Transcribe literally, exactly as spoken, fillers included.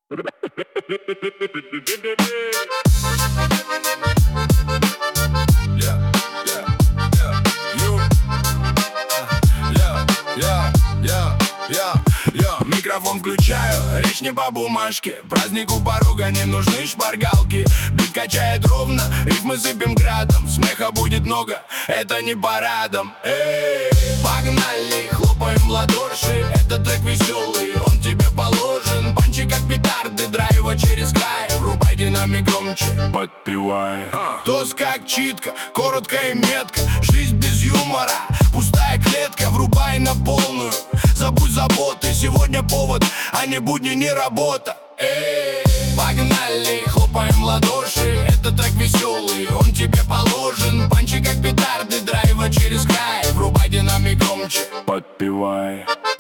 Микрофон включаю, речь не по бумажке. Празднику порога не нужны шпаргалки. Бит качает ровно, рифмы сыпем градом. Смеха будет много, это не парадом. Эй, погнали, хлопаем в ладоши. Это трек веселый, он тебе положен. Панчи как петарды, драйва через край. Врубай динамик громче, подпевай. Тост как читка, коротко и метко. Жизнь без юмора, пустая клетка. Врубай на полную, забудь заботы. Сегодня повод, а не будни, не работа. Эй, погнали, хлопаем в ладоши. Это трек веселый, он тебе положен. Панчи как петарды, драйва через край. Врубай динамик громче, подпевай.